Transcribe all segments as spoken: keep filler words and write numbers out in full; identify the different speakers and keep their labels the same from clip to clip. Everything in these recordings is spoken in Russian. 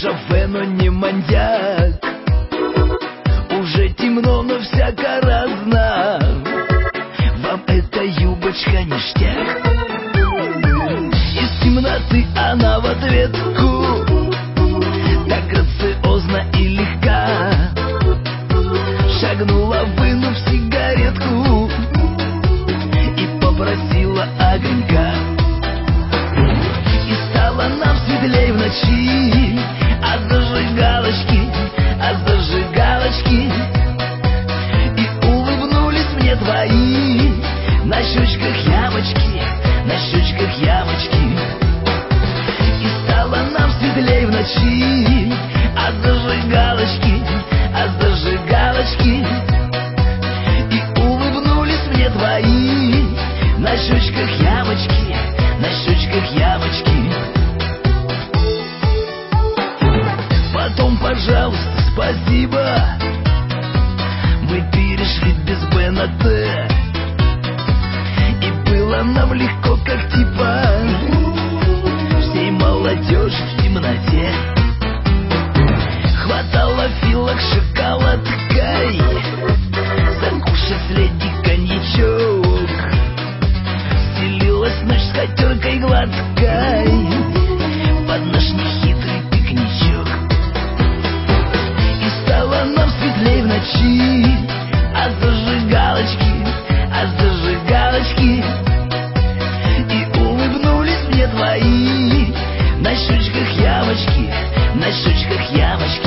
Speaker 1: шофе, но не маньяк. Уже темно, но всяко разно. Вам эта юбочка ништяк. Из темноты она в ответку так грациозно и легка шагнула, вынув сигаретку, и попросила огонька. И стало нам светлей в ночи от зажигалочки, от зажигалочки. И улыбнулись мне твои на щечках ямочки, на щечках ямочки. И стало нам светлей в ночи от зажигалочки, от зажигалочки. И улыбнулись мне твои на щечках ямочки, на щечках ямочки. Потом, пожалуйста, спасибо, мы перешли без Б на Т. И было нам легко, как типа всей молодежи в темноте. Хватало филок шоколадкой, закушать леди коньячок. Стелилась ночь с скатеркой гладкой под наш нехитрый пикничок. И стало нам светлей в ночи от зажигалочки, от зажигалочки. И улыбнулись мне твои на щечках ямочки, на щечках ямочки.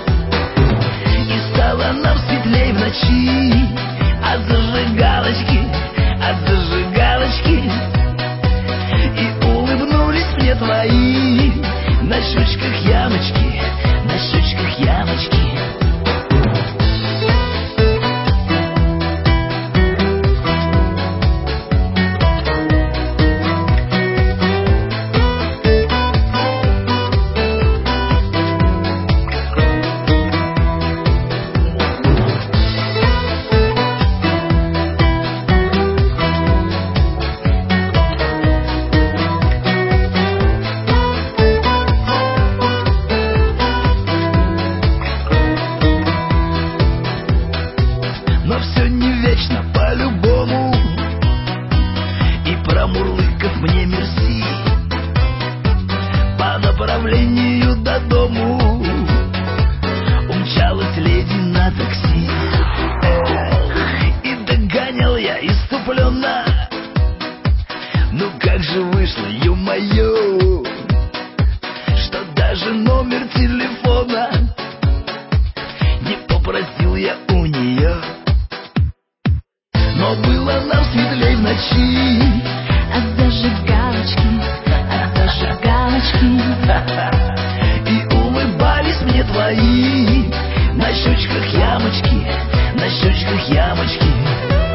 Speaker 1: И стало нам светлей в ночи от зажигалочки, от зажигалочки. И улыбнулись мне твои на щечках ямочки, на щечках ямочки. Но все не вечно, по-любому. И промурлыкав мне мерси по направлению до дому, умчалась леди на такси. Эх, и догонял я иступленно. Ну как же вышло, ё-моё, что даже номер телефона не попросил я у нее. Но было нам светлей в ночи
Speaker 2: от зажигалочки, от зажигалочки.
Speaker 1: И улыбались мне твои на щечках ямочки, на щечках ямочки.